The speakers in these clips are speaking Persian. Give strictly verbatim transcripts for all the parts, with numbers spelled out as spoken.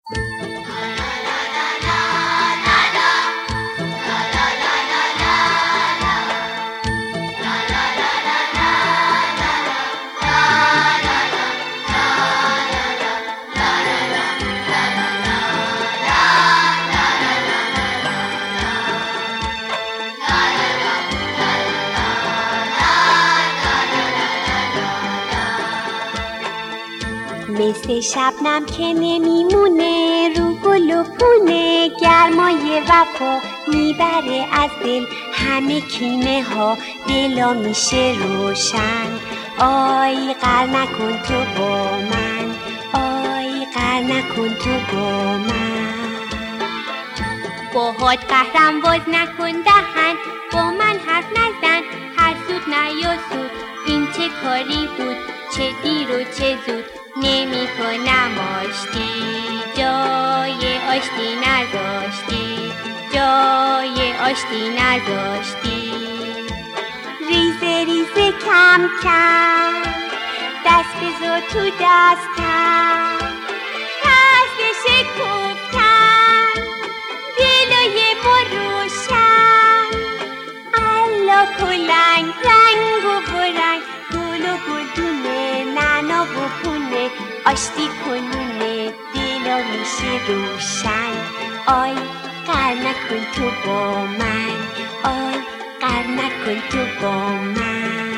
مثل شبنم که نمیمونه رو گل و پونه، گرمای وفا میبره از دل همه کینه ها، دلا میشه روشن. آی غر نکن تو با من، آی غر نکن تو با من. باهات قهرم باز نکن دهن، با من حرف نزن، هر سود نیا سود، این چه کاری بود، چه دیر و چه زود، نمی کنم آشتی، جای آشتی نذاشتی، جای آشتی نذاشتی. ریزه ریزه کم کم دست بذار تو دستم، دست شکفتم دلای ما روشن. الا کلنگ رنگ و برنگ، گل و گلدونه نعنا و پونه، آشتی کنونه دلا میشه روشن. آی غر نکن تو با من، آی غر نکن تو با من.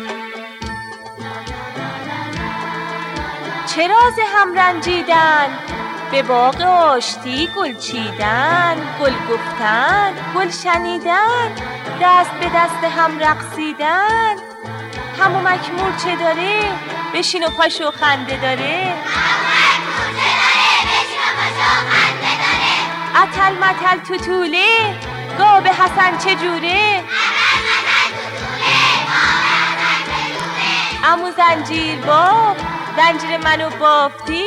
چه راز هم رنجیدن، به باغ آشتی گل چیدن، گل گفتن گل شنیدن، دست به دست هم رقصیدن. همو مکمور چه داره، بشین و پاشو خنده داره. اتل متل تو طوله، گاب حسن چجوره. عمو زنجیر باب، زنجیر منو بافتی.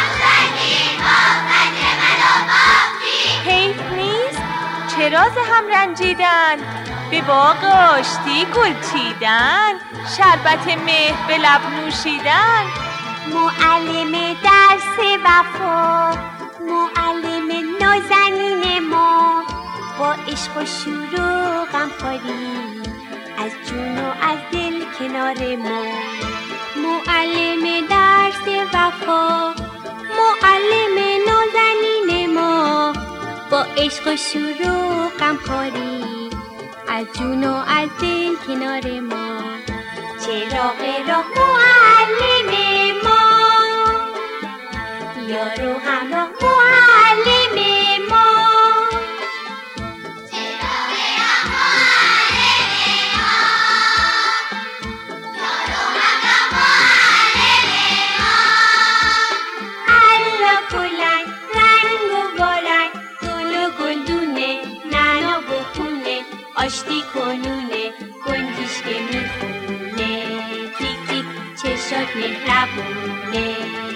حیف نیست چه راز هم رنجیدن، به باغ آشتی گل چیدن، شربت مهر به لب نوشیدن. معلم درس وفا، معلم نازنین ما، با عشق و شور و غمخواری از جون و از دل کنار ما. معلم درس وفا، معلم نازنین ما، با عشق و شور و غمخواری از جون و از دل کنار ما. چراغ راه معلم ما، یارو همراه معلم ما. چراغ راه معلم ما، یارو همراه معلم ما. الا کلنگ رنگ و بارنگ، گل و گلدونه نعنا و پونه، آشتی کنونه گنجیش که میخونه، تیک تیک چشات مهربونه.